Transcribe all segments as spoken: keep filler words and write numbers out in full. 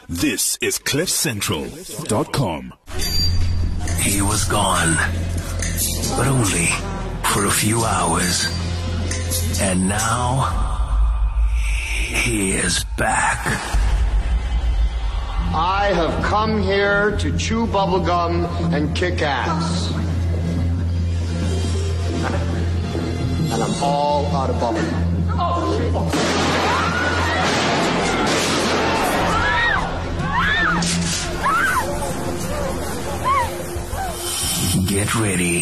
This is cliff central dot com. He was gone, but only for a few hours. And now, he is back. I have come here to chew bubblegum and kick ass. And I'm all out of bubblegum. Get ready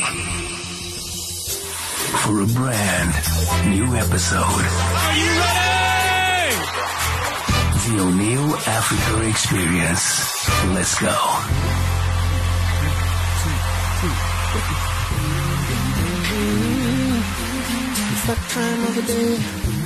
for a brand new episode. Are you ready? The O'Neill Africa Experience. Let's go. It's that time of the day.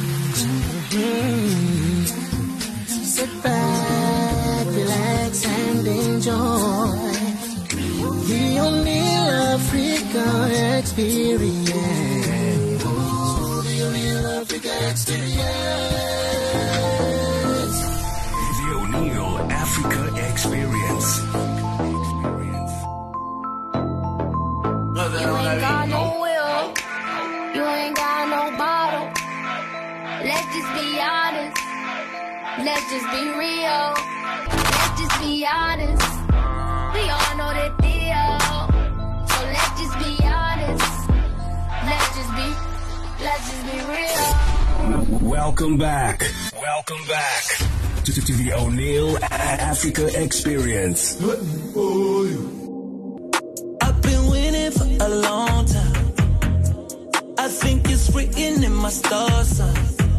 Sit back, relax, and enjoy the O'Neill Africa Experience. Oh, the O'Neill Africa Experience. The O'Neill Africa Experience. You ain't got no will, you ain't got no bottle. Let's just be honest, let's just be real. Let's just be honest, we all know that deal. So let's just be honest, let's just be, let's just be real. Welcome back. Welcome back to, to, to the O'Neill Africa Experience. I've been waiting for a long time. I think it's written in my stars, son.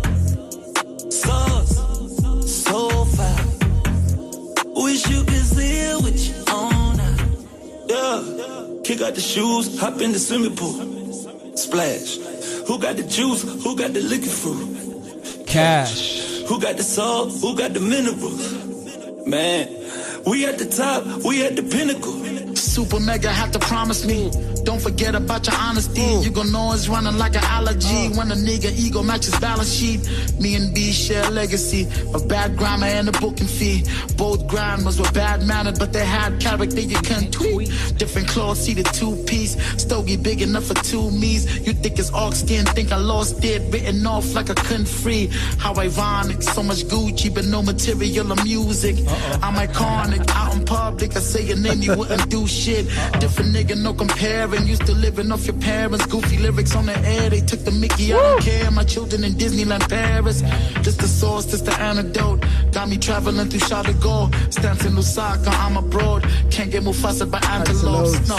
Stars, so far. Wish you could see it with your own eyes. Yeah. Kick out the shoes, hop in the swimming pool. Splash. Who got the juice? Who got the liquor fruit? Cash. Who got the salt? Who got the minerals? Man, we at the top, we at the pinnacle. Super mega have to promise me. Don't forget about your honesty. Mm. You gon' know it's running like an allergy. Uh. When a nigga ego matches balance sheet. Me and B share legacy of bad grammar and a booking fee. Both grandmas were bad mannered, but they had character you couldn't tweet. Different clothes, see the two piece. Stogie big enough for two me's. You think it's ox skin, think I lost it. Written off like I couldn't free. How ironic, so much Gucci, but no material or music. Uh-oh. I'm iconic, out in public. I say your name, you wouldn't do shit. Uh-oh. Different nigga, no comparing. Used to living off your parents. Goofy lyrics on the air. They took the Mickey, I don't care. My children in Disneyland, Paris. This the source, this the antidote. Got me traveling through Charlotte de Gaulle. Stamps in Lusaka, I'm abroad. Can't get Mufasa by antelopes.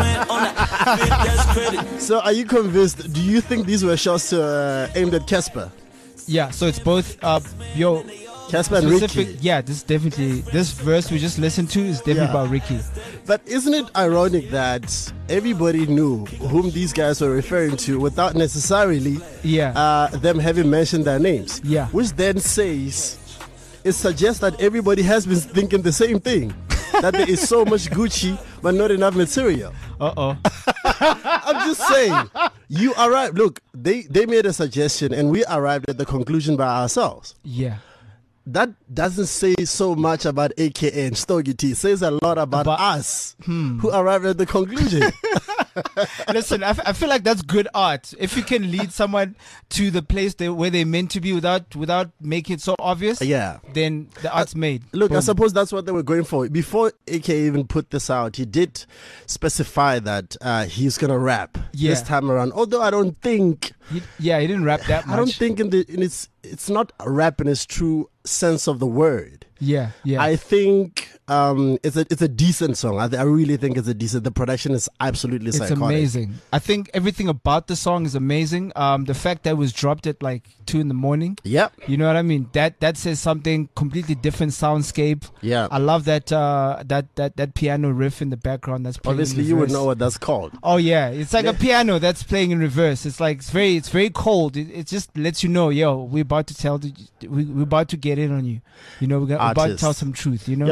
No. So are you convinced? Do you think these were shots uh, aimed at Casper? Yeah, so it's both. Uh, yo, Casper and Ricky. Yeah, this definitely. This verse we just listened to is definitely yeah. about Ricky. But isn't it ironic that everybody knew whom these guys were referring to without necessarily yeah. uh, them having mentioned their names? Yeah. Which then says, it suggests that everybody has been thinking the same thing. That there is so much Gucci, but not enough material. Uh-oh. I'm just saying, you arrived. Look, they, they made a suggestion and we arrived at the conclusion by ourselves. Yeah. That doesn't say so much about A K A and Stogie T. It says a lot about, about us hmm. who arrived at the conclusion. Listen, I, f- I feel like that's good art. If you can lead someone to the place they, where they're meant to be without without making it so obvious, yeah, then the art's uh, made. Look, Boom. I suppose that's what they were going for. Before A K A even put this out, he did specify that uh, he's going to rap yeah. this time around. Although I don't think... He, yeah, he didn't rap that much. I don't think in, the, in its, it's not rap in its true sense of the word. Yeah, yeah. I think um, it's a it's a decent song. I, th- I really think it's a decent. The production is absolutely it's psychotic. amazing. I think everything about the song is amazing. Um, the fact that it was dropped at like two in the morning. Yep. You know what I mean? That that says something completely different soundscape. Yeah. I love that uh, that that that piano riff in the background. That's playing obviously in you reverse. would know what that's called. Oh yeah, it's like yeah. a piano that's playing in reverse. It's like it's very it's very cold. It, it just lets you know, yo, we're about to tell the, we, we're about to get in on you. You know, we're, gonna, we're about to tell some truth. You know, you're probably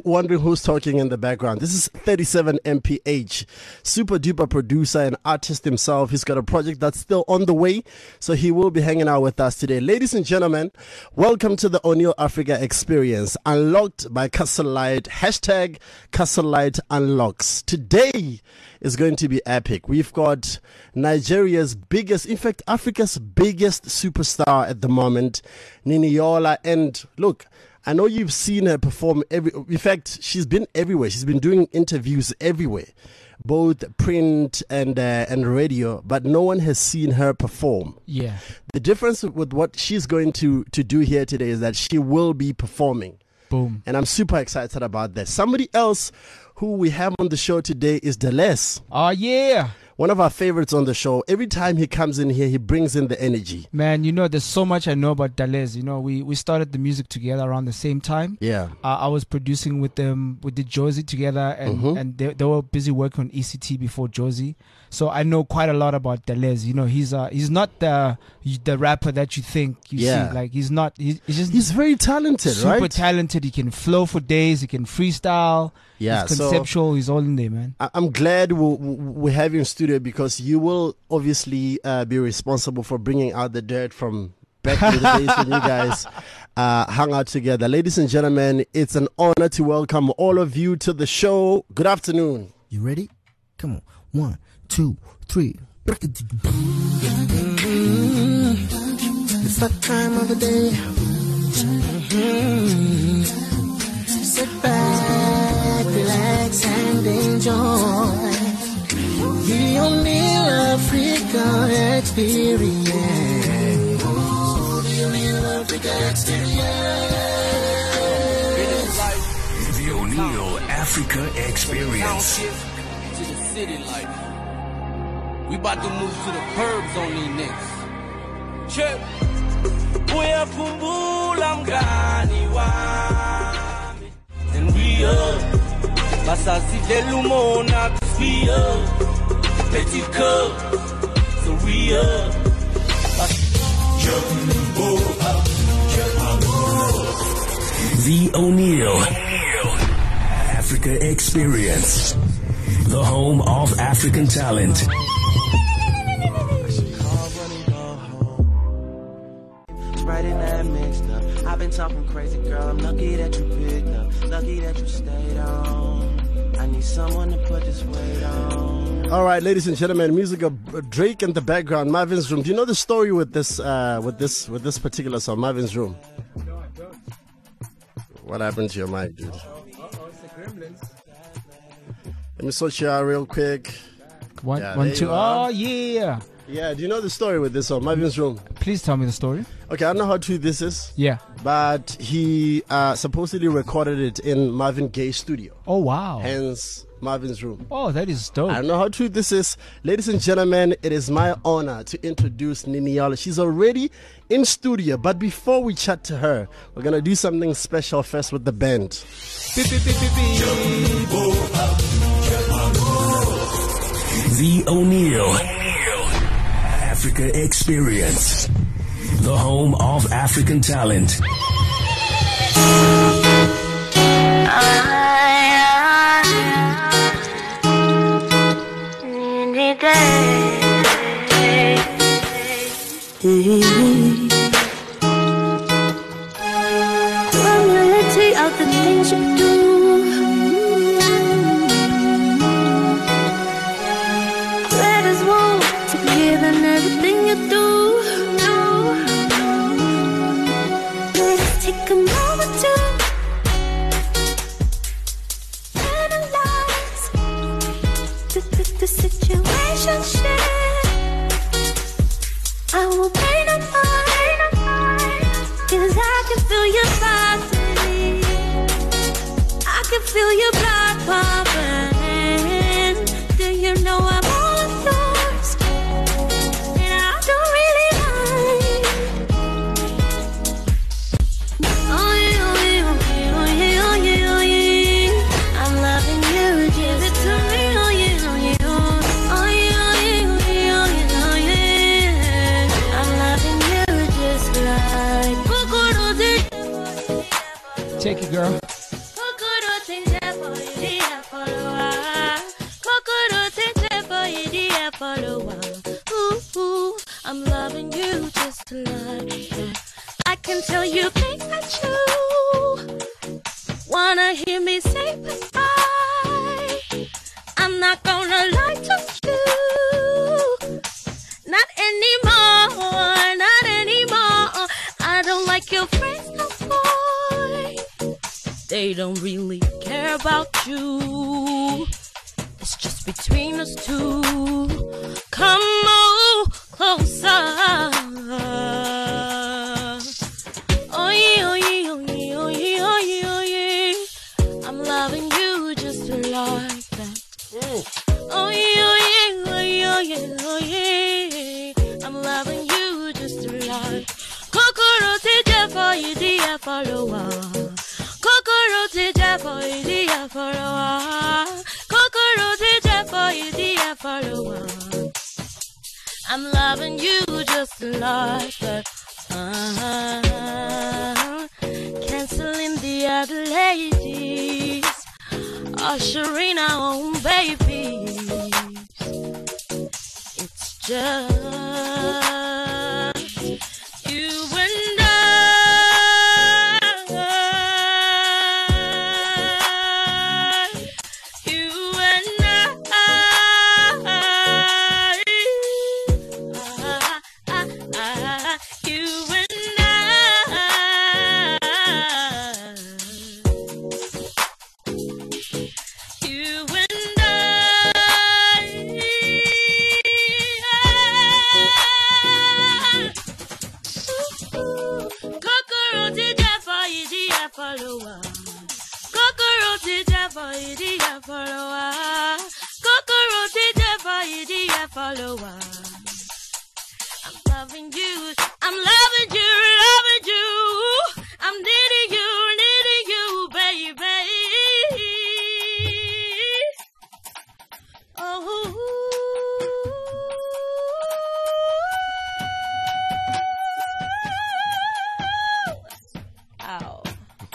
wondering who's talking in the background, this is thirty-seven M P H, super duper producer and artist himself. He's got a project that's still on the way, so he will be hanging out with us today. Ladies and gentlemen, welcome to the O'Neill Africa Experience, unlocked by Castle Light. Hashtag Castle Light Unlocks. Today is going to be epic. We've got Nigeria's biggest, in fact, Africa's biggest superstar at the moment, Niniola. And look, I know you've seen her perform every, in fact, she's been everywhere. She's been doing interviews everywhere, both print and uh, and radio, but no one has seen her perform. Yeah. The difference with what she's going to, to do here today is that she will be performing. Boom. And I'm super excited about that. Somebody else who we have on the show today is Deleuze. Oh, yeah. One of our favorites on the show. Every time he comes in here, he brings in the energy. Man, you know, there's so much I know about Deleuze. You know, we, we started the music together around the same time. Yeah. Uh, I was producing with them. We did Josie together, and, Mhm. and they, they were busy working on E C T before Josie. So I know quite a lot about Deleuze. You know, he's uh, he's not the the rapper that you think you Yeah. see. Like, he's not. He, he's just He's very talented, super right? talented. He can flow for days. He can freestyle. Yeah, He's so- conceptual. He's all in there, man. I- I'm glad we we have you in studio because you will obviously uh, be responsible for bringing out the dirt from back in the days when you guys uh, hung out together. Ladies and gentlemen, it's an honor to welcome all of you to the show. Good afternoon. You ready? Come on. One, two, three. It's that time of the day. Mhm. Sit back, relax, and enjoy the O'Neill Africa Experience. The O'Neill Africa Experience. The O'Neill Africa Experience. To the city life. We about to move to the burbs on these niggas. Check. Uyafumbula mgani wami. And we up. Basazi delumona cause we up. Petit cup. So we up. Jumbo up. Jumbo. The O'Neill Africa Experience. The home of African talent. Right in that mixed up. I've been talking crazy, girl. I'm lucky that you picked up. Lucky that you stayed on. I need someone to put this weight on. All right, ladies and gentlemen, music of Drake in the background. Marvin's Room. Do you know the story with this uh, with this with this particular song, Marvin's Room? No, I don't. What happened to your mic, dude? Uh-oh, it's the Gremlins. Let me search you out real quick. One, Yeah, one, there two. you are. Oh, yeah. Yeah, do you know the story with this song, Marvin's Room? Please tell me the story. Okay, I don't know how true this is. Yeah. But he uh, supposedly recorded it in Marvin Gaye's studio. Oh, wow. Hence, Marvin's Room. Oh, that is dope. I don't know how true this is. Ladies and gentlemen, it is my honor to introduce Niniola. She's already in studio, but before we chat to her, we're going to do something special first with the band. Beep, beep, beep, beep, beep. The O'Neill Africa Experience. The home of African talent. Reality of the things you do. Red as wool to giving everything you do. Let's take a moment to analyze the, the, the situation. I will pay no mind, cause I can feel your body. I can feel your blood pumping. Do you know I'm all yours? And I don't really mind. Oh yeah, oh yeah, oh yeah, oh yeah, oh yeah, oh yeah. I'm loving you, give it to me, oh yeah, oh yeah, oh yeah, oh yeah, oh yeah, oh yeah, oh yeah. I'm loving you just like Take it, girl. until you think that you wanna hear me say goodbye. I'm not gonna lie to you. Not anymore, not anymore. I don't like your friends no more. They don't really care about you. It's just between us two. Come on closer. Oh yeah, oh yeah, oh yeah, oh yeah, oh yeah, oh yeah. I'm loving you just like that. Oh yeah, oh yeah, oh yeah, oh yeah, oh yeah. I'm loving you just like. Kokoro teja for you, dear follower. Kokoro teja for you, dear follower. Kokoro teja for you, dear follower. I'm loving you just like that. Uh-huh. Canceling the other ladies, ushering our own babies. It's just you and I. You and I. You and I. You and I. Cockroach Jaffa, dear follower. Cockroach Jaffa, dear follower. Cockroach Jaffa, dear follower. I'm loving you. I'm loving you, loving you. I'm needing you, needing you, baby. Oh. Ow.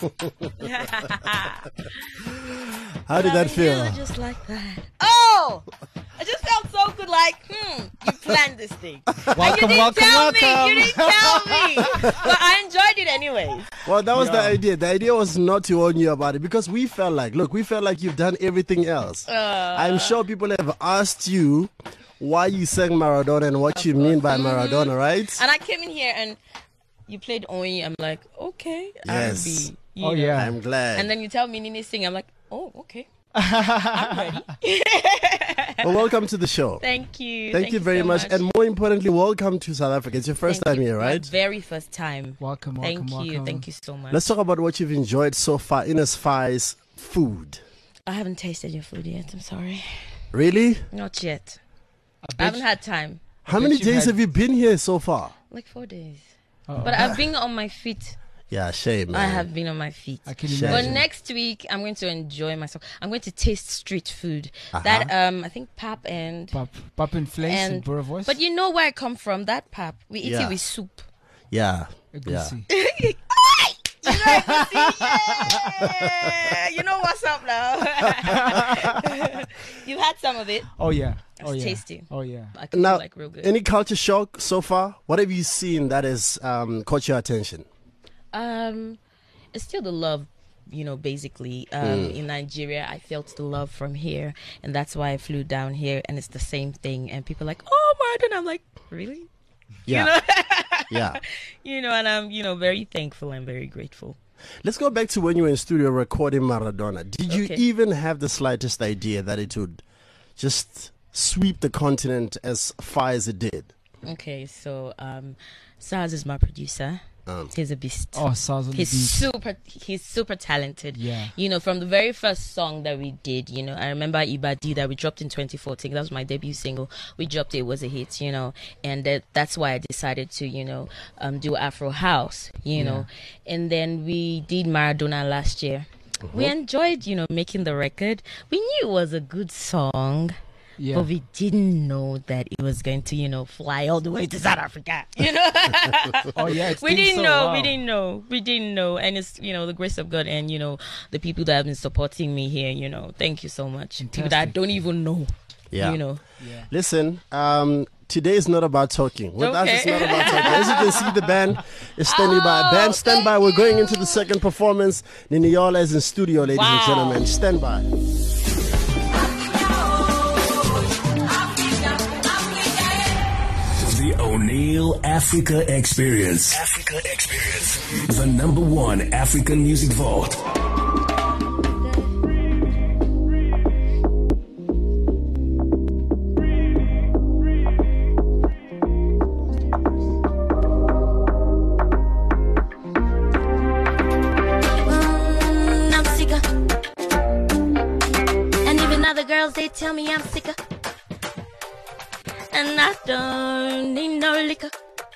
How did that feel? You just like that. Oh, I just felt so good. Like, hmm, you planned this thing. Welcome, and you didn't welcome, tell welcome. me. You didn't tell me. But I enjoyed it anyway. Well, that was the Yeah. idea. The idea was not to warn you about it because we felt like, look, we felt like you've done everything else. Uh, I'm sure people have asked you why you sang Maradona and what you mean by Maradona, right? And I came in here and you played Onyi. I'm like, okay, Yes. R and B. you Oh, know. yeah. I'm glad. And then you tell me Nini sing. I'm like, oh, okay. I'm ready. Well, welcome to the show. Thank you. Thank, you very so much. And more importantly, welcome to South Africa. It's your first Thank time you. here, right? My very first time. Welcome, welcome, Thank you. welcome. Thank you so much. Let's talk about what you've enjoyed so far in as far as food. I haven't tasted your food yet. I'm sorry. Really? Not yet. I, I bet haven't had time. How bet many you've days had- have you been here so far? Like four days. Oh. But I've been on my feet. Yeah, shame, man. I have been on my feet. I can Shame. But imagine. next week, I'm going to enjoy myself. I'm going to taste street food. Uh-huh. That um, I think pap and Pop, pop and Flace and, and Burra Voice. but you know where I come from. That pap, we eat Yeah. it with soup. Yeah. A Yeah. goosey. You know, Egusi, yeah. You know what's up now. You've had some of it. Oh yeah. Oh It's yeah. tasty. Oh yeah. I can Now, like real good. any culture shock so far? What have you seen that has um, caught your attention? Um, it's still the love, you know, basically. Um, Mm. in Nigeria, I felt the love from here, and that's why I flew down here, and it's the same thing. And people are like, oh, Martin, I'm like, really? Yeah. You know? Yeah. You know, and I'm, you know, very thankful and very grateful. Let's go back to when you were in studio recording Maradona. Did you Okay. even have the slightest idea that it would just sweep the continent as far as it did? Okay, so um, Saz is my producer. Um, He's a beast. Oh, Saz on the He's beat. super. He's super talented. Yeah. You know, from the very first song that we did, you know, I remember Ibadi that we dropped in twenty fourteen. That was my debut single. We dropped it. It was a hit, you know, and that, that's why I decided to, you know, um, do Afro House, you know, and then we did Maradona last year. We enjoyed, you know, making the record. We knew it was a good song. Yeah. But we didn't know that it was going to, you know, fly all the way to South Africa. You know, Oh yeah. It's we been didn't so, know, wow. we didn't know, we didn't know, and it's, you know, the grace of God and, you know, the people that have been supporting me here. You know, thank you so much. People that I Fantastic. don't even know. Yeah. You know, Yeah. Listen, um, today is not about talking. With us, Okay. it's not about talking. As you can see, the band is standing by. Band, stand by. We're going into the second performance. Niniola is in studio, ladies Wow. and gentlemen. Stand by. The O'Neill Africa Experience. Africa Experience. The number one African music vault. Mm, I'm sicker. And even other girls, they tell me I'm sicker. And I don't need no liquor.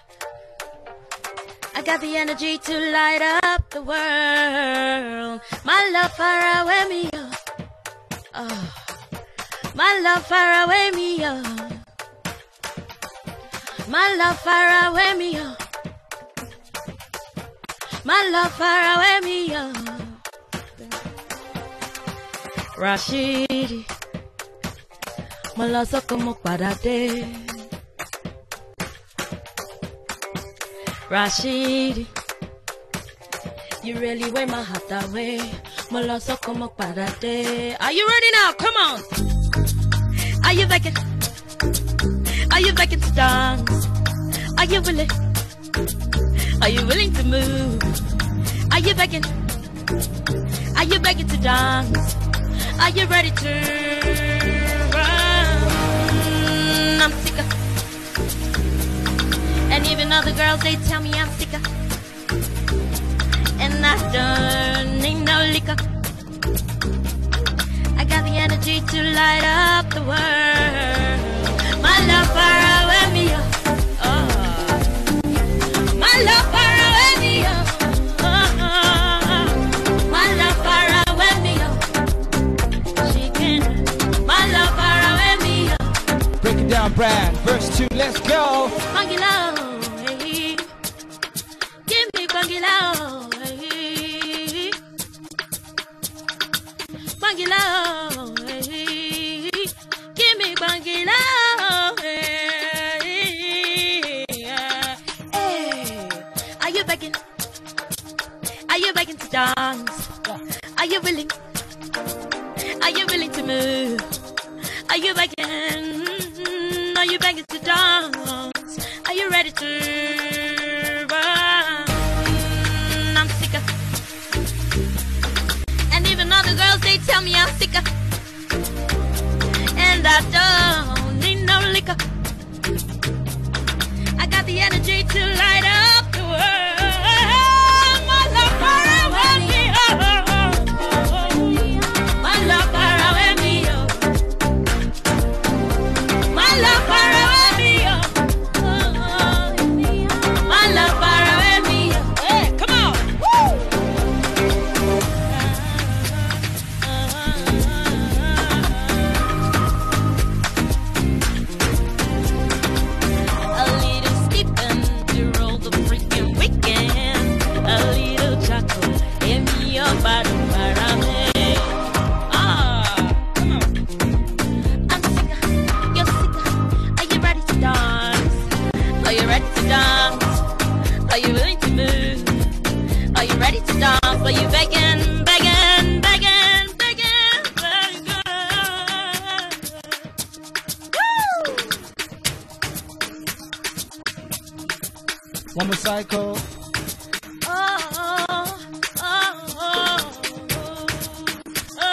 I got the energy to light up the world. My love far away me up. Oh. My love far away me up. My love far away me up. My love far away me up. Rashidi, mo lọ sọ́kàn mo padà dé. Rashidi, you really wear my heart that way. Mo lọ sọ́kàn mo padà dé. Are you ready now? Come on. Are you begging? Are you begging to dance? Are you willing? Are you willing to move? Are you begging? Are you begging to dance? Are you ready to run? I'm sicker. And even other girls, they tell me I'm sicker. And I don't need no liquor. I got the energy to light up the world. My love far away me up. Oh. My love far away me up. Oh. My love far away me up. She can. My love far away me up. Break it down, Brad. Verse two, let's go. Bangila, hey. Give me Bangila, hey. Bangila, hey. Give me Bangila, hey. Hey. Are you begging? Are you begging to dance? Are you willing? Are you willing to move? Are you begging? Are you begging to dance? Are you ready to run? I'm sicker. And even other girls, they tell me I'm sicker. And I don't need no liquor. I got the energy to light up the world. My love far away me, oh. My love far away me, oh. My love far away me, oh. My love far away me, oh. Hey, come on, woo! A little Stephen to roll the freaking weekend. A little chocolate in me your body para me. Ah, come on. I'm sicker, you're sicker. Are you ready to dance? Are you ready to dance? Are you willing to move? Are you ready to dance? Are you begging, begging, begging, begging, begging? Woo! One more cycle. Oh, oh, oh, oh, oh.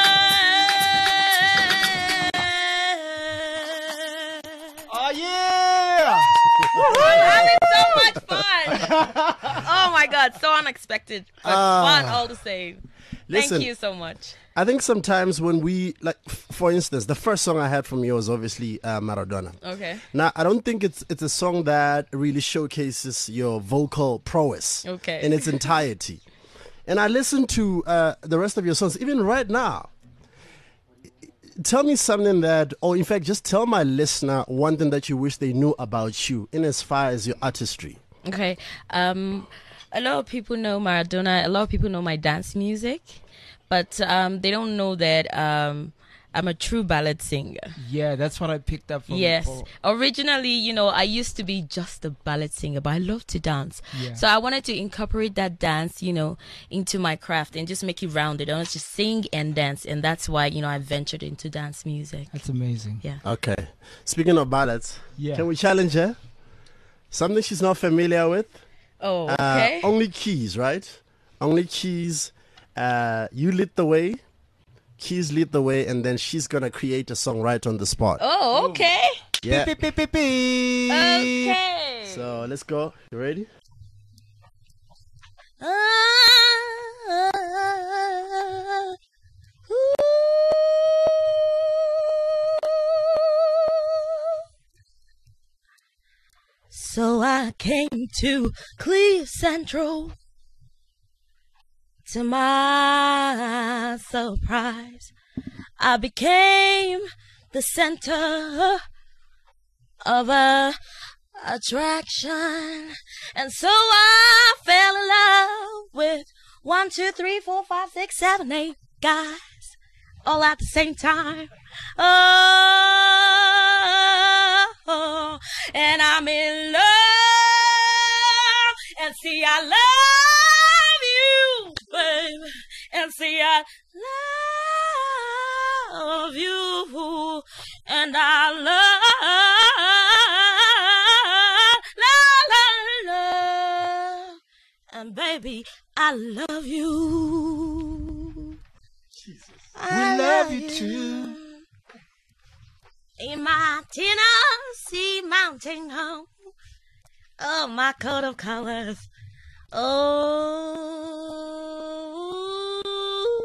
Oh, yeah! I'm having so much fun. Oh my God, so unexpected, but Ah. fun all the same. Listen. Thank you so much. I think sometimes when we, like, f- for instance, the first song I had from you was obviously uh, Maradona. Okay. Now, I don't think it's it's a song that really showcases your vocal prowess Okay. in its entirety. And I listened to uh, the rest of your songs, even right now. Tell me something that, or in fact, just tell my listener one thing that you wish they knew about you in as far as your artistry. Okay. Um, a lot of people know Maradona. A lot of people know my dance music, but um, they don't know that um, I'm a true ballad singer. Yeah, that's what I picked up from. Yes. Paul. Originally, you know, I used to be just a ballad singer, but I love to dance. Yeah. So I wanted to incorporate that dance, you know, into my craft and just make it rounded. I want to sing and dance, and that's why, you know, I ventured into dance music. That's amazing. Yeah. Okay. Speaking of ballads, yeah. can we challenge her? Something she's not familiar with. Oh, okay. Uh, only keys, right? Only keys. Uh, you lit the way. Keys lead the way, and then she's gonna create a song right on the spot. Oh, okay. Yeah. Beep, beep, beep, beep. Okay. So let's go. You ready? So I came to Cliff Central. To my surprise, I became the center of a attraction. And so I fell in love with one, two, three, four, five, six, seven, eight guys all at the same time. Oh, and I'm in love. And see, I love you, baby. And see, I love you. And I love, love, love, love. And baby, I love you. Jesus. I we love you too. In my Tennessee mountain home. Oh, my coat of colors. Oh,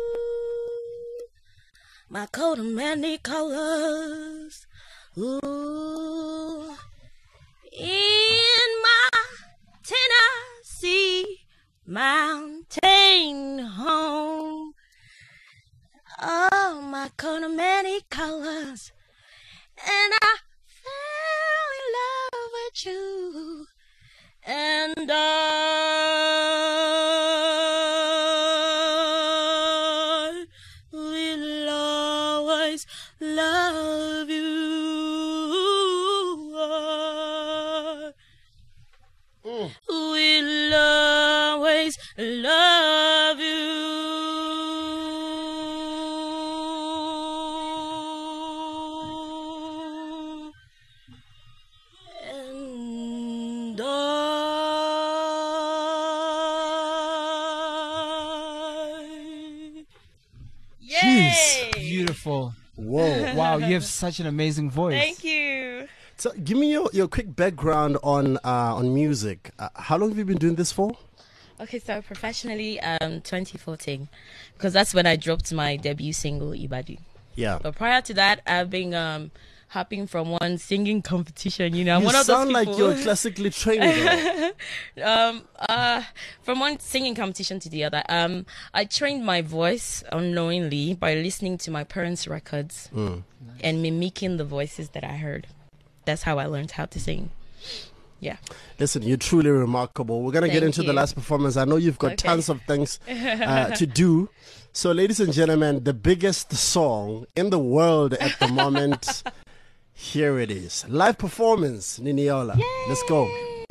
my coat of many colors. Ooh, in my Tennessee mountain home. Oh, my coat of many colors. And I fell in love with you. And I will always love you. I will always love you. And Jeez. Beautiful. Whoa. Wow, you have such an amazing voice. Thank you. So give me your, your quick background on uh, on music. Uh, how long have you been doing this for? Okay, so professionally, um, twenty fourteen, because that's when I dropped my debut single, Ibadi. Yeah. But prior to that, I've been um, hopping from one singing competition. You know, I'm You one of those sound like people. you're classically trained. um, uh, from one singing competition to the other. Um, I trained my voice unknowingly by listening to my parents' records Mm. and mimicking the voices that I heard. That's how I learned how to sing. Yeah. Listen, you're truly remarkable. We're going to get Thank into the you. last performance. I know you've got Okay. tons of things uh, to do. So, ladies and gentlemen, the biggest song in the world at the moment, here it is. Live performance, Niniola. Let's go.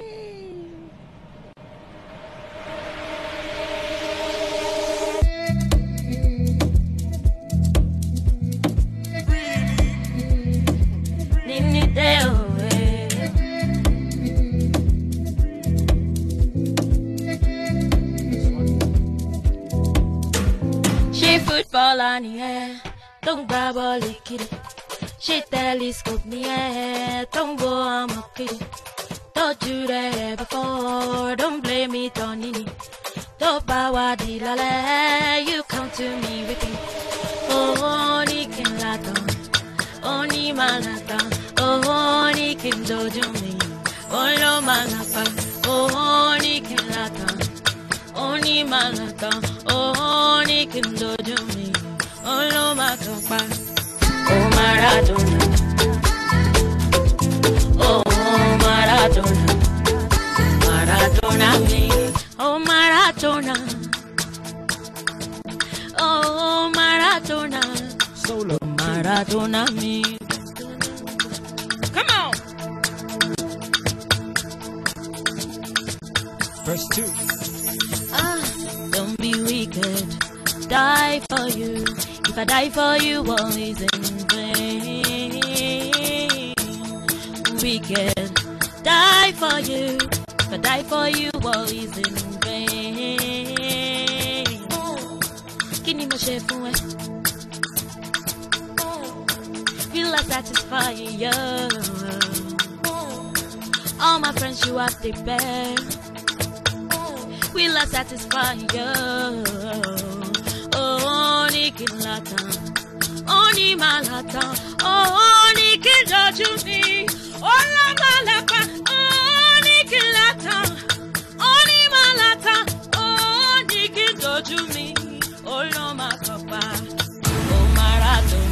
She football on the air, don't grab all the kitty. She telescope me air, don't go on my kitty. Don't you there before, don't blame it on Nini. Don't bow di la la, you come to me with it. Oh, ni kin laton, oh ni malatan, oh ni kin dojo me, oh no malapa, oh ni kin latan, oh ni malatan, oh ni kin dojo me, oh no malapa, oh Maradona, oh Maradona, Maradona me, oh Maradona. Oh, Maradona. Solo Maradona me. Come on. Verse two. Ah, don't be wicked. Die for you. If I die for you, all is in vain. Wicked. Die for you. If I die for you, all is in vain. Kini mo ṣe fún ẹ? Feel like satisfying you. All my friends, you are the best. Will I satisfy you? Oh, Niki Lata, oh, Ni Malata, oh, Niki Dojumi, oh, La Malapa, oh, Niki Lata, oh, Ni Malata, oh, Niki Dojumi, oh, Loma Papa, oh, Maradona.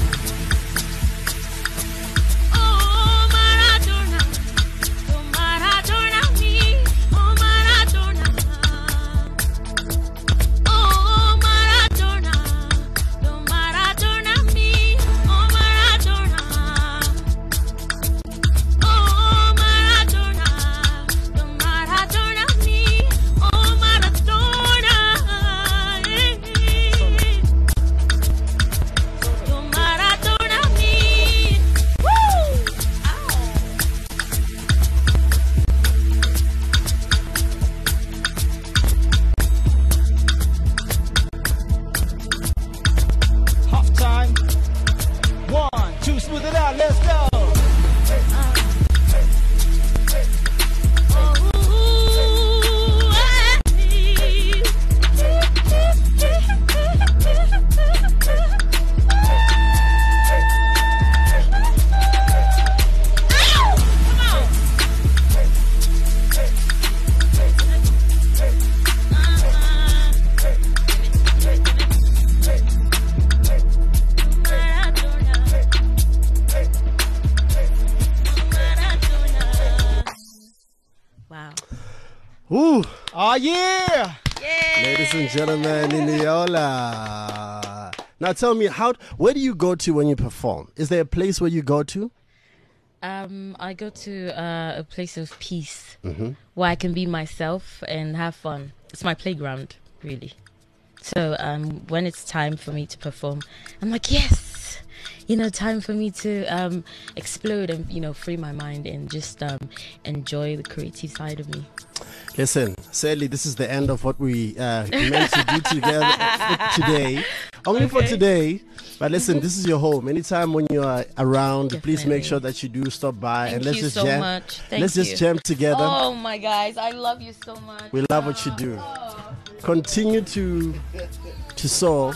Ooh. Oh, yeah. Yeah. Ladies and gentlemen, Niniola. Now tell me, how? where do you go to when you perform? Is there a place where you go to? Um, I go to uh, a place of peace Mm-hmm. where I can be myself and have fun. It's my playground, really. So um, when it's time for me to perform, I'm like, yes, you know, time for me to um, explode and, you know, free my mind and just um, enjoy the creative side of me. Listen, sadly, this is the end of what we uh, meant to do together today. Only for Okay. today. But listen, this is your home. Anytime when you are around, please Definitely. make sure that you do stop by Thank and let's you just so jam. much. Thank let's you. just jam together. Oh my guys, I love you so much. We love what you do. Continue to to soar.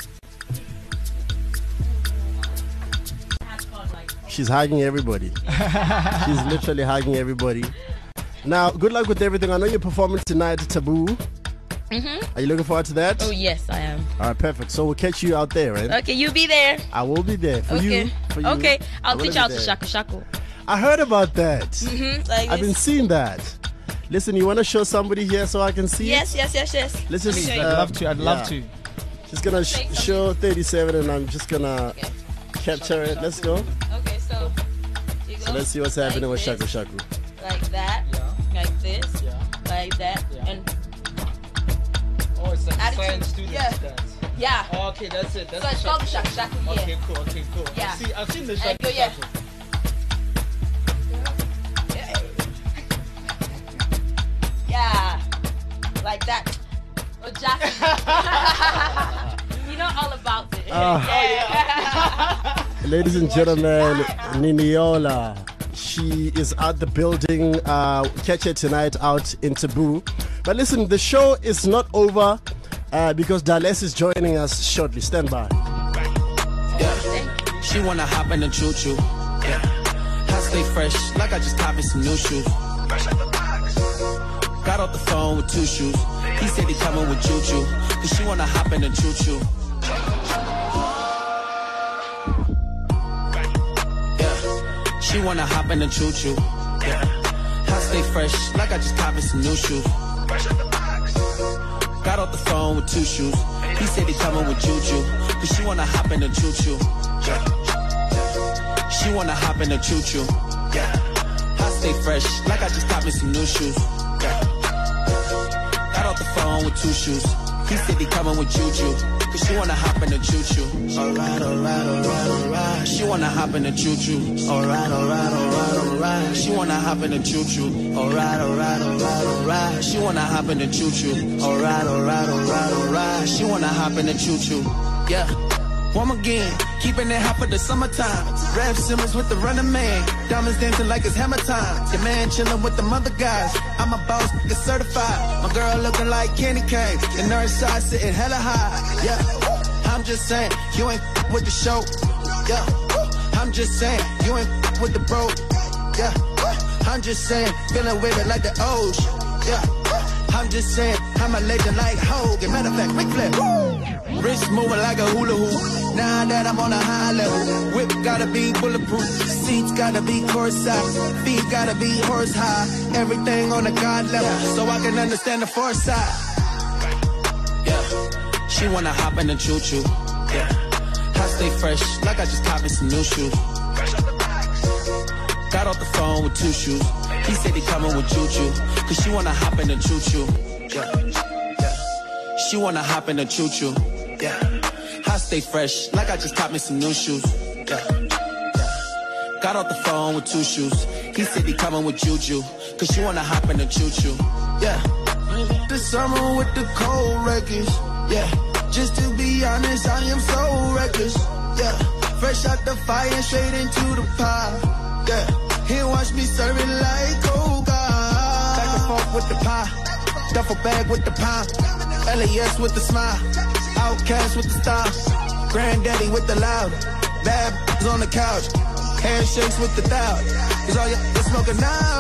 She's hugging everybody. She's literally hugging everybody. Now, good luck with everything. I know you're performing tonight at Taboo. Mm-hmm. Are you looking forward to that? Oh yes, I am. All right, perfect. So we'll catch you out there, right? Okay, you be there. I will be there for okay. you. For you. Okay, I'll I will teach be you how to there. shaku shaku. I heard about that. Mm-hmm. Like I've been this. seeing that. Listen, you want to show somebody here so I can see Yes, it? yes, yes, yes. Let's just. Let me I'd show you. love to. I'd love to. She's gonna sh- show thirty-seven, and I'm just gonna Okay. capture it. Let's go. Okay, so you go So let's see what's happening like with Shaku this, Shaku. Like that, like this, like that, and Oh, it's like Attitude. science students Yeah. dance. yeah. Oh, okay, that's it. That's So it's the called shaku shaku shaku. Okay, Yeah. cool. Okay, cool. Yeah. I've seen, I've seen the And shaku go, yeah. shaku. Yeah, like that. Oh, Jack. You know all about it. Ah. Yeah. Ladies and gentlemen, Niniola. She is at the building. Uh, catch her tonight out in Taboo. But listen, the show is not over uh, because Dallas is joining us shortly. Stand by. Yeah. She wanna hop in the choo choo. Yeah. I stay fresh, like I just copied some new shoes. Got off the phone with two shoes. He said he coming with choo choo. Cause she wanna hop in the choo choo. Yeah. She wanna hop in the choo choo. Yeah. I stay fresh, like I just copied some new shoes. Got off the phone with two shoes. He said he coming with choo choo. Cause she wanna hop in the choo choo. Yeah. she wanna hop in the choo-choo. Yeah. I stay fresh, like I just got me some new shoes. Yeah. Got off the phone with two shoes. He said he coming with Juju, cause she wanna hop in the choo-choo. Alright, alright, alright, alright. She wanna hop in the choo-choo. Alright, alright, alright, alright. She wanna hop in the choo-choo. Alright, alright, alright, alright. She wanna hop in the choo-choo. Alright, alright, alright, alright. She wanna hop in the choo-choo. Yeah. One again, keeping it hot for the summertime. Rev Simmons with the running man. Diamonds dancing like it's hammer time. Your man chilling with the mother guys. I'm a boss, get certified. My girl looking like candy cane. The nurse side sitting hella high. Yeah, I'm just saying, you ain't with the show. Yeah, I'm just saying, you ain't with the bro. Yeah, I'm just saying, feeling with it like the ocean. Yeah, I'm just saying, I'm a legend like Hogan. Matter of fact, Ric Flair. Wrist moving like a hula hoop. Now that I'm on a high level, whip gotta be bulletproof. Seats gotta be courtside. Feet gotta be horse high. Everything on a God level, so I can understand the foresight. Yeah, she wanna hop in the choo-choo. Yeah, I stay fresh, like I just copied some new shoes. Got off the phone with two shoes. He said he coming with Juju, cause she wanna hop in the choo-choo. Yeah, yeah. She wanna hop in the choo-choo. Yeah, I stay fresh, like I just caught me some new shoes. Yeah, yeah. Got off the phone with two shoes. He said he coming with Juju, cause she wanna hop in the choo-choo. Yeah, the summer with the cold wreckage. Yeah, just to be honest, I am so reckless. Yeah, fresh out the fire, straight into the pie. Yeah, he watch me serve it like cold God. Back and forth with the pie, duffel bag with the pie, L A S with the smile. Outcast with the style, granddaddy with the loud, bad on the couch, handshakes with the thou. Cause all y'all smoking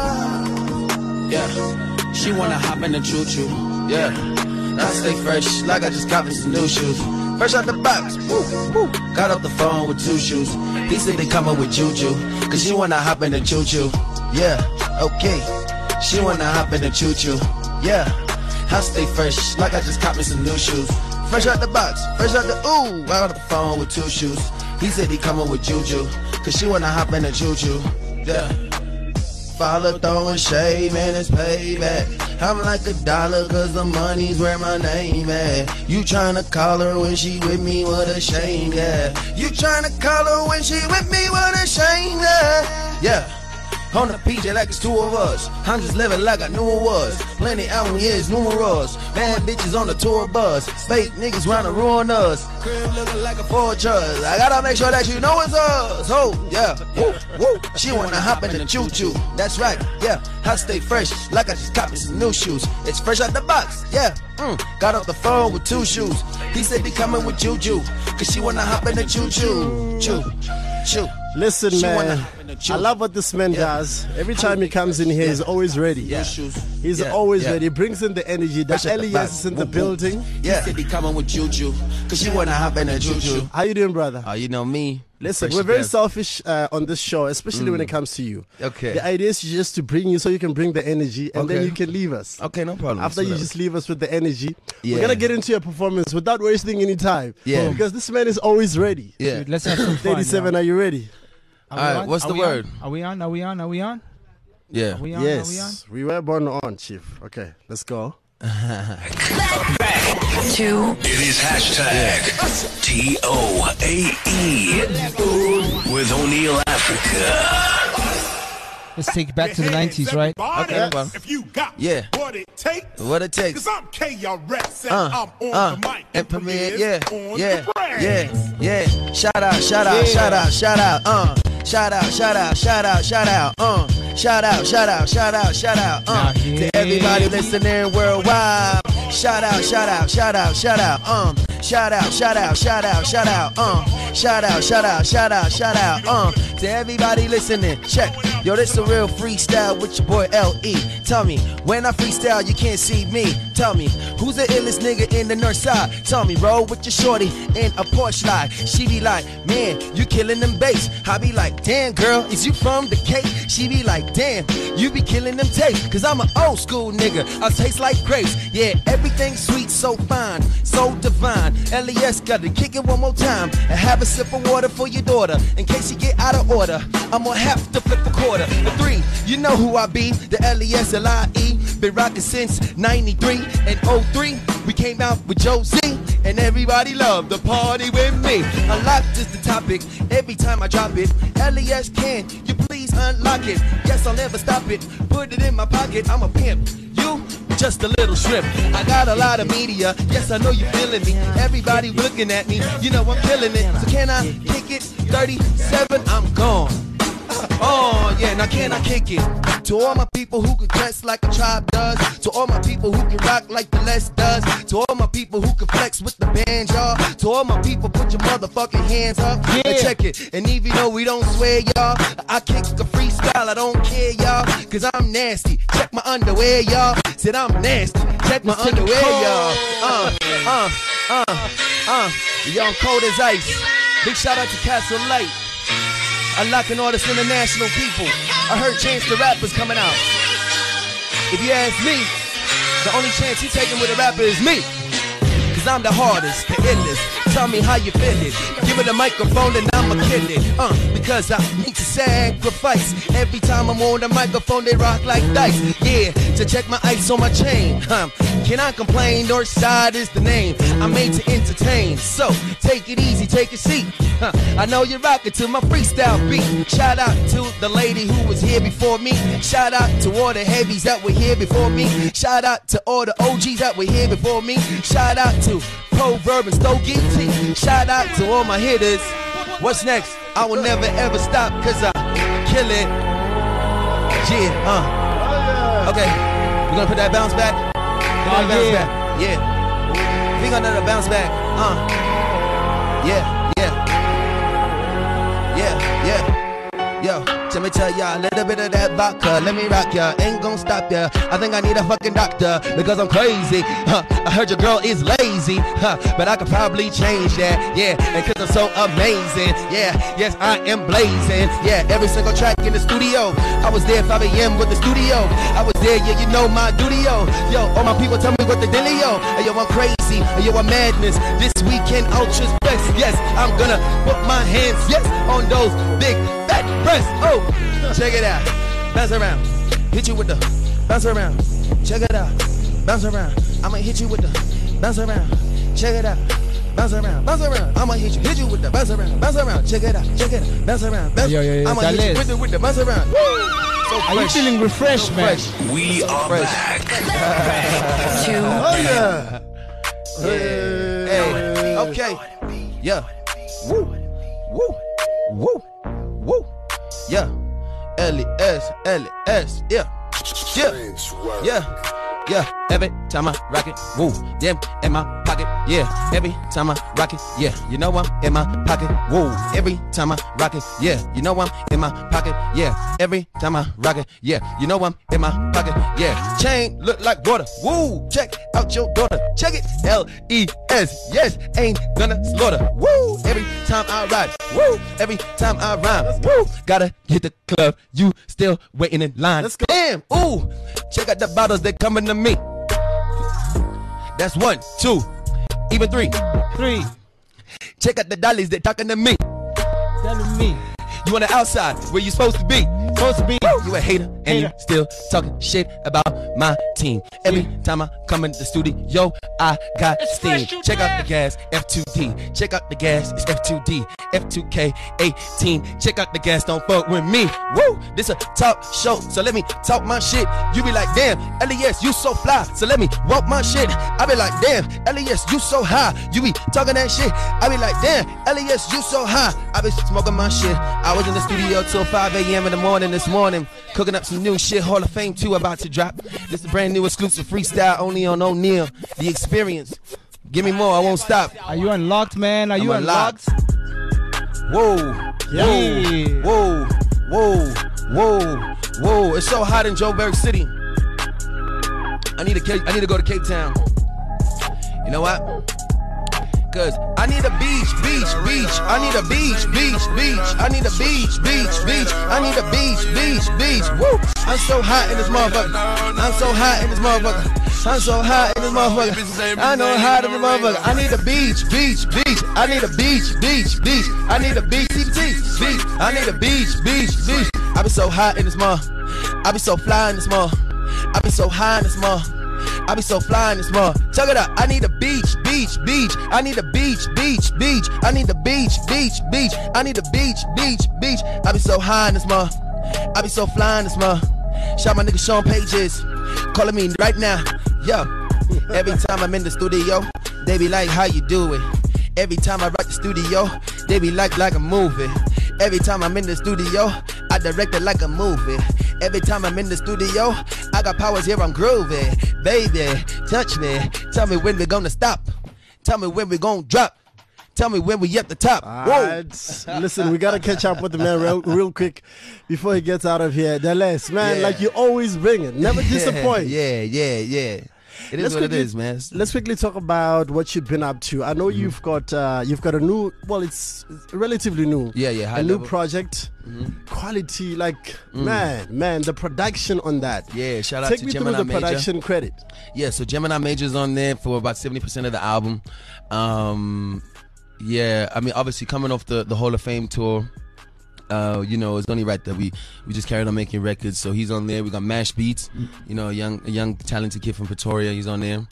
now. Yeah, she wanna hop in the choo-choo. Yeah, I stay fresh, like I just got me some new shoes. Fresh out the box, woo, woo. Got off the phone with two shoes. He said they coming with Juju, cause she wanna hop in the choo-choo. Yeah, okay, she wanna hop in the choo-choo. Yeah, I stay fresh, like I just got me some new shoes. Fresh out the box, fresh out the ooh. Got off the phone with two shoes. He said he coming with Juju, cause she wanna hop in the choo-choo. Yeah. Follow throwing shade, man, it's payback. I'm like a dollar cause the money's where my name at. You tryna call her when she with me, what a shame, yeah. You tryna call her when she with me, what a shame, yeah. Yeah. On the P J like it's two of us. I'm just living like I knew it was. Plenty album years, numerous. Bad bitches on the tour bus. Fake niggas trying to ruin us. Crib looking like a fortress. I gotta make sure that you know it's us. Oh, yeah. Woo, woo. She wanna hop in the choo-choo. That's right, yeah. I stay fresh like I just copied some new shoes. It's fresh out the box, yeah. Mm. Got off the phone with two shoes. He said he coming with Juju, cause she wanna hop in the choo-choo. Choo, choo. Listen, man, I love what this man yeah. does. Every time he comes in here, yeah. he's always ready. Yeah. He's yeah. always yeah. ready. He brings in the energy. The L E S is in the boom, building. Boom. Yeah. He said he coming with Juju, cause she wanna hop in a Juju. How you doing, brother? Oh, you know me. Listen, we're very selfish uh, on this show, especially mm. when it comes to you. Okay. The idea is just to bring you so you can bring the energy, and okay. then you can leave us. Okay, no problem. After you just leave us with the energy, yeah. we're gonna get into your performance without wasting any time. Yeah. Because this man is always ready. Yeah. Dude, let's have some fun. thirty-seven, are you ready? All right, what's the word? Are we on? Are we on? Are we on? Yeah. Are we on? Yes. Are we on? We were born on, Chief. Okay, let's go. Back to it is hashtag T O A E with O'Neal Africa. Let's take it back to the nineties, right? Okay, well. If you got yeah. what it takes, what it takes. Cause I'm K R S and uh, I'm on uh, the mic and premiere, yeah, on yeah, the yeah, yeah. Shout out, shout out, yeah. shout out, shout out, uh. Shout out, shout out, shout out, shout out, uh. Shout out, shout out, shout out, shout out, uh. To everybody listening worldwide. Shout out, shout out, shout out, shout out, um. Shout out, shout out, shout out, shout out, um. Shout out, shout out, shout out, shout out, um. To everybody listening, check. Yo, this a real freestyle with your boy L E. Tell me, when I freestyle, you can't see me. Tell me, who's the illest nigga in the north side? Tell me, roll with your shorty in a Porsche slide. She be like, man, you killing them bass. I be like, damn, girl, is you from the Cape? She be like, damn, you be killing them tapes. Cause I'm an old school nigga, I taste like grapes. Yeah, everything's sweet, so fine, so divine. L E S gotta kick it one more time and have a sip of water for your daughter. In case you get out of order, I'm gonna have to flip a quarter. The three, you know who I be, the L E S L I E. Been rocking since ninety-three and oh three. We came out with Joe Z, and everybody loved the party with me. Unlocked is the topic, every time I drop it. L E S, can you please unlock it? Yes, I'll never stop it, put it in my pocket. I'm a pimp, you just a little shrimp. I got a lot of media, yes, I know you feeling me. Everybody looking at me, you know I'm killing it. So can I kick it? thirty-seven, I'm gone. Oh, yeah, now can I kick it? To all my people who could dress like a tribe does. To all my people who can rock like the Les does. To all my people who can flex with the band, y'all. To all my people, put your motherfucking hands up yeah. and check it. And even though we don't swear, y'all, I kick a freestyle, I don't care, y'all. Cause I'm nasty, check my underwear, y'all. Said I'm nasty, check my underwear, y'all. Uh, uh, uh, uh, y'all, I'm cold as ice. Big shout out to Castle Light. Unlocking all this international people. I heard Chance the Rapper's coming out. If you ask me, the only chance he taking with a rapper is me. Cause I'm the hardest, the illest. Tell me how you feel it. Give it a microphone and I'ma kill it. Uh, because I need to sacrifice. Every time I'm on the microphone, they rock like dice. Yeah, to check my ice on my chain. Um, can I complain? North Side is the name. I'm made to entertain. So take it easy, take a seat. Huh, I know you're rocking to my freestyle beat. Shout out to the lady who was here before me. Shout out to all the heavies that were here before me. Shout out to all the O Gs that were here before me. Shout out to Proverb and Stogie T. Shout out to all my hitters. What's next? I will never ever stop cause I kill it. Yeah, uh. Okay, we're gonna put that bounce back. We're gonna bounce back. Yeah. We're gonna bounce back. Uh. Yeah, yeah. Yeah, yeah. Yo, let me tell ya a little bit of that vodka. Let me rock ya, ain't gon' stop ya. I think I need a fucking doctor because I'm crazy. Huh, I heard your girl is lazy. Huh, but I could probably change that. Yeah, and cause I'm so amazing. Yeah, yes, I am blazing. Yeah, every single track in the studio. I was there five A M with the studio. I was there, yeah, you know my dudio. Yo, all my people tell me what the dealio. Hey, yo, I'm crazy. Hey, yo, I'm madness. This weekend, Ultra's best. Yes, I'm gonna put my hands, yes, on those big fat breasts. Oh, check it out. Bounce around. Hit you with the bounce around. Check it out. Bounce around. I'ma hit you with the bounce around. Check it out. Bounce around. Bounce around. I'ma hit you. Hit you with the bounce around. Bounce around. Check it out. Check it out. Bounce around. Bounce. Yo, yo, yo, I'ma hit you with the with the bounce around. So are you feeling refreshed, so man? Fresh. We are fresh. Back. back. To oh yeah. Hey. Hey. Okay. Yeah. Woo. Woo. Woo. Woo. Yeah, L E S, L E S, yeah, yeah, yeah, yeah. Every time I rock it, woo, yeah, in my pocket, yeah. Every time I rock it, yeah, you know I'm in my pocket, woo. Every time I rock it, yeah, you know I'm in my pocket, yeah. Every time I rock it, yeah, you know I'm in my pocket, yeah. Chain look like water, woo. Check out your daughter, check it, L E S, yes, ain't gonna slaughter, woo. Every time I ride, woo. Every time I rhyme, woo. Gotta hit the club, you still waiting in line. Let's go. Damn, ooh. Check out the bottles, they coming to me. That's one, two, even three. Three. Check out the dollies, they talking to me. Telling me. You on the outside, where you supposed to be. Supposed to be. You a hater, and hater. You still talking shit about my team. Every time I come in the studio, I got it's steam. Check out the gas, F two D. Check out the gas, it's F two D. F two K eighteen. Check out the gas, don't fuck with me. Woo, this a talk show, so let me talk my shit. You be like, damn, L E S, you so fly, so let me walk my shit. I be like, damn, L E S, you so high. You be talking that shit. I be like, damn, L E S, you so high. I be smoking my shit. I was in the studio till five A M in the morning this morning, cooking up some new shit. Hall of Fame two about to drop. This is a brand new exclusive freestyle only on O'Neal. The Experience. Give me more, I won't stop. Are you unlocked, man? Are you I'm unlocked? Whoa, yeah. whoa, whoa, Whoa, whoa, whoa. It's so hot in Joburg City. I need to I need to go to Cape Town. You know what? Cause I need a beach, beach, beach. I need a beach, beach, beach. I need a beach, beach, beach. I need a beach, beach, beach. Woo! I'm so hot in this motherfucker. I'm so hot in this motherfucker. I'm so hot in this motherfucker. I know hot in this motherfucker. I need a beach, beach, beach. I need a beach, beach, beach. I need a beach, beach, beach. I need a beach, beach, beach. I be so hot in this mother. I be so fly in this mother. I be so high in this mother. I be so fly in this mother. Check it out. I need a beach, beach, beach. I need a beach, beach, beach. I need a beach, beach, beach. I need a beach, beach, beach. I be so high in this mother. I be so fly in this mother. Shout my nigga Sean Pages. Calling me right now. Yo. Every time I'm in the studio, they be like, how you do it? Every time I rock the studio, they be like, like a movie. Every time I'm in the studio, I direct it like a movie. Every time I'm in the studio, I got powers here, I'm groovy. Baby, touch me. Tell me when we gonna stop. Tell me when we gonna drop. Tell me when we at the top. Whoa. Listen, we gotta catch up with the man real, real quick before he gets out of here. Dallas, man, Yeah. like you always bring it. Never disappoint. Yeah, yeah, yeah. It is Let's what quickly, it is, man. Let's quickly talk about what you've been up to. I know Mm-hmm. you've got uh, you've got a new, well, it's relatively new. Yeah, yeah, high a new level. project. Mhm. Quality, like Mm. man, man, the production on that. Yeah, shout out Take to me Gemini through the Major. production credit. Yeah, so Gemini Major's on there for about seventy percent of the album. Um, yeah, I mean, obviously coming off the, the Hall of Fame tour, uh, you know, it's only right that we, we just carried on making records. So he's on there. We got Mash Beats, you know, a young, a young talented kid from Pretoria. He's on there.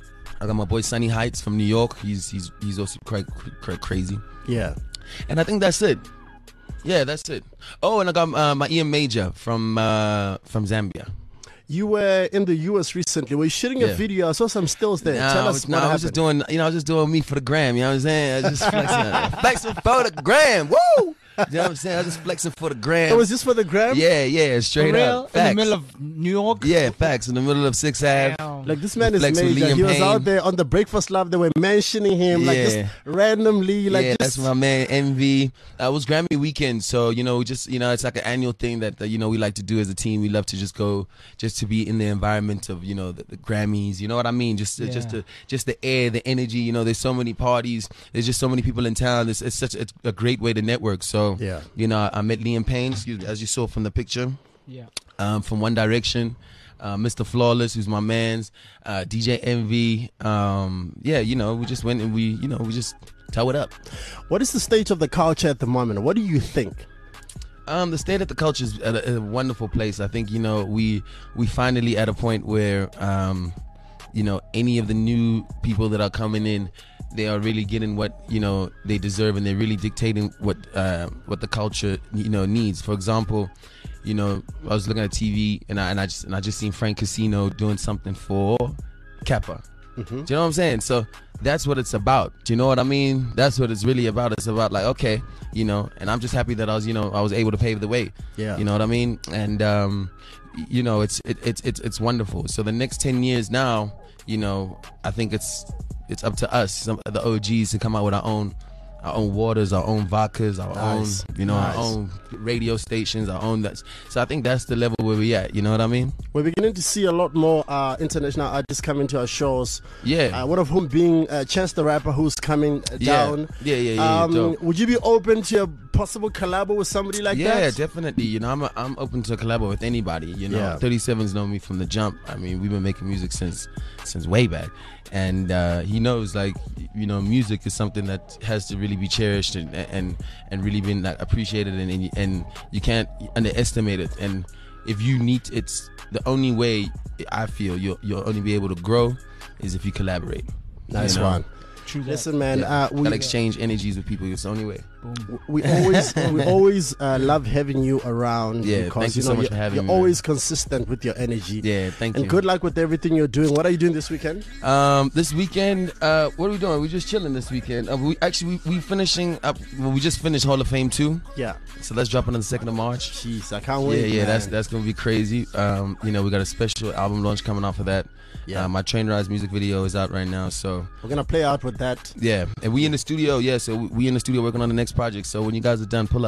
I got my boy Sunny Heights from New York. He's he's he's also quite, quite crazy. Yeah. And I think that's it. Yeah, that's it. Oh, and I got uh, my Ian Major from uh, from Zambia. You were in the U S recently. Were you shooting a Yeah. video? I saw some stills there. Nah, Tell I us was, what nah, I happened. was just doing, you know, I was just doing me for the gram. You know what I'm saying? I was just flexing, flexing for the gram. Woo! You know what I'm saying? I was just flexing for the gram. It was just for the gram? Yeah, yeah, straight For real? up. In the Facts. middle of New York? Yeah, facts. In the middle of Sixth Ave. Like this man is Flex with major. Liam He was Payne. out there on the Breakfast Club. They were mentioning him like Yeah. just randomly. Like yeah, just that's my man Envy. Uh, it was Grammy weekend, so you know, we just you know, it's like an annual thing that, that you know we like to do as a team. We love to just go, just to be in the environment of you know the, the Grammys. You know what I mean? Just to, just Yeah. to just the air, the energy. You know, there's so many parties. There's just so many people in town. It's, it's such a, a great way to network. So Yeah. you know, I met Liam Payne, excuse me, as you saw from the picture. Yeah. Um, from One Direction. Uh, Mister Flawless, who's my man's, uh, D J Envy. Um, yeah, you know, we just went and we, you know, we just toe it up. what is the state of the culture at the moment? What do you think? Um, the state of the culture is at a, a wonderful place. I think you know we we finally at a point where um, you know any of the new people that are coming in, they are really getting what you know they deserve, and they're really dictating what uh, what the culture you know needs. For example, you know I was looking at T V and I and I just and I just seen Frank Casino doing something for Kappa. Mhm. Do you know what I'm saying? So that's what it's about. Do you know what I mean? That's what it's really about. It's about like, okay, you know, and I'm just happy that I was, you know, I was able to pave the way. Yeah. You know what I mean? And um, y- you know, it's it, it's it's it's wonderful. So the next ten years now, you know, I think it's it's up to us, some of the O Gs, to come out with our own our own waters, our own vodkas, our Nice. own, you know, Nice. our own radio stations, our own. That's so I think that's the level where we at. You know what I mean? We're beginning to see a lot more uh, international artists coming to our shows. Yeah. Uh, one of whom being uh, Chance the Rapper, who's coming uh, Yeah. down. Yeah, yeah, yeah, Um, dope. would you be open to a possible collab with somebody like yeah, that? definitely. You know, I'm a, I'm open to collab with anybody. You know, Yeah. thirty-seven's known me from the jump. I mean, we've been making music since since way back, and uh, he knows like you know, music is something that has to really be cherished and and and really been like, appreciated, and and, and you can't underestimate it. And if you need, it's the only way I feel you'll you'll only be able to grow is if you collaborate. Nice you know? one. Listen, man, Yeah. uh, we gotta exchange energies with people. It's the only way. we always we always uh, love having you around. Yeah, because, thank you know, so much you're, for having you're me, man. always consistent with your energy. Yeah, thank and you. good luck with everything you're doing. What are you doing this weekend? Um, this weekend, uh, what are we doing? We're just chilling this weekend. Uh, we actually we, we finishing up. Well, we just finished Hall of Fame two. Yeah. So let's drop it on the second of March. Jeez, I can't wait. Yeah, yeah, man. that's that's gonna be crazy. Um, you know, we got a special album launch coming off of that. Yeah. Uh, my Train Rise music video is out right now. So We're gonna play out with that. yeah, and we in the studio. Yeah, so we, we in the studio working on the next project. So when you guys are done, pull up.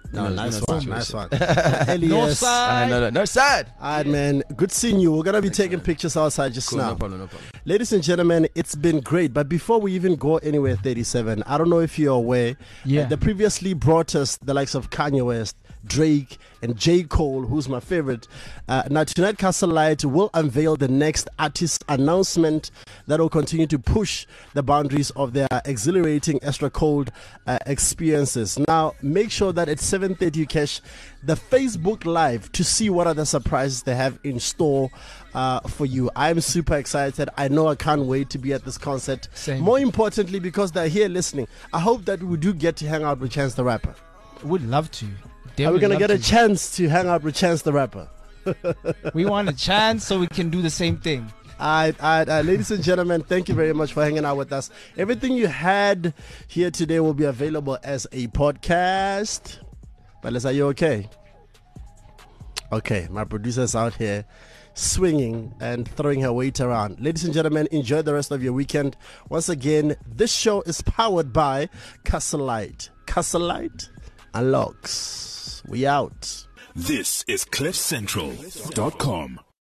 No, No, nice no, one, no, nice no. one. Elias. Uh, no, no, north side. All right, man. Good seeing you. We're going to be taking pictures outside just Cool, now. no problem, no problem. Ladies and gentlemen, it's been great. But before we even go anywhere, thirty-seven, I don't know if you're aware. Yeah. Uh, they previously brought us the likes of Kanye West, Drake, and J. Cole, who's my favorite. Uh, now, tonight, Castle Light will unveil the next artist announcement that will continue to push the boundaries of their exhilarating extra cold uh, experiences. Now, make sure that at seven thirty you catch the Facebook Live to see what other surprises they have in store uh, for you. I'm super excited. I know I can't wait to be at this concert. Same. More importantly, because they're here listening, I hope that we do get to hang out with Chance the Rapper. Would love to. Are we going to Definitely get a love chance to hang out with Chance the Rapper? We want a chance so we can do the same thing. All right, all right, all right. Ladies and gentlemen, thank you very much for hanging out with us. Everything you had here today will be available as a podcast. But are you okay? Okay, my producer's out here swinging and throwing her weight around. Ladies and gentlemen, enjoy the rest of your weekend. Once again, this show is powered by Castle Light. Castle Light unlocks. We out. This is cliff central dot com.